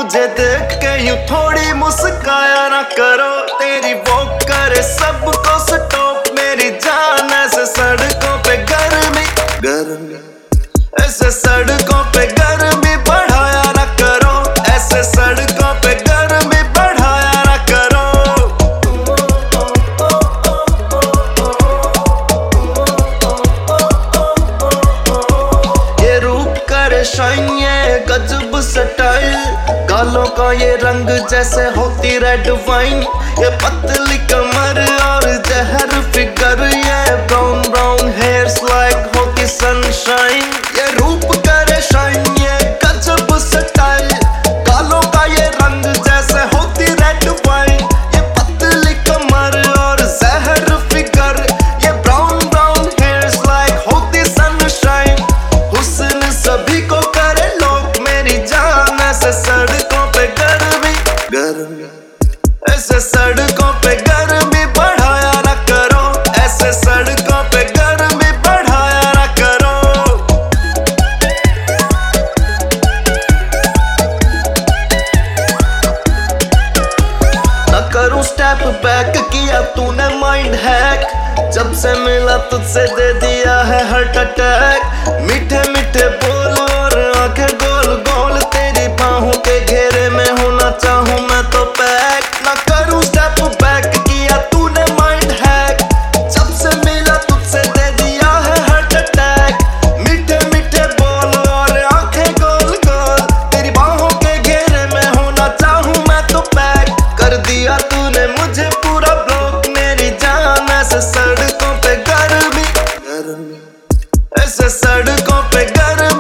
मुझे देख के यूं थोड़ी मुस्काया ना करो। तेरी वो करे सबको स्टॉप, मेरी जान ऐसे सड़कों पे गर्मी गर्मी, ऐसे सड़कों पे गर्मी बढ़ाया ना करो, ऐसे सड़कों पे गर्मी बढ़ाया ना करो। ये रूप करे शाइन, ये गजब स्टाइल, गालों का ये रंग जैसे होती रेड वाइन, ये पतली कमर और जहर फिगर, ये ब्राउन ब्राउन हेयर्स लाइक होती सनशाइन। ये रूप करे शाइन, ये गजब स्टाइल, गालों का ये रंग जैसे होती रेड वाइन, ये पतली कमर और जहर फिगर, ये ब्राउन ब्राउन हेयर्स लाइक होती सनशाइन। हुस्न सभी को करे लोग, मेरी जान ऐसे सड़कों पे गर्मी गर्मी, ऐसे सड़कों पे गर्मी बढ़ाया ना करो, ऐसे सड़कों पे गर्मी बढ़ाया ना करो। ना करूं स्टेप बैक, किया तूने माइंड हैक, जब से मिला तुझसे दे दिया है हार्ट अटैक। मीठे मीठे बोल और आंखें गोल गोल, तेरी बाहों के घेरे में होना चाहूं मैं तो पैक। ना करूं स्टेप बैक, किया तूने माइंड हैक, जब से मिला तुझसे दे दिया है हार्ट अटैक। मीठे मीठे बोल और आंखें गोल गोल, तेरी बाहों के घेरे में होना चाहूं मैं तो पैक। कर दिया तूने मुझे पूरा ब्लॉक, मेरी जान ऐसे सड़कों पे गर्मी गर्मी, ऐसे सड़कों पे गर्मी।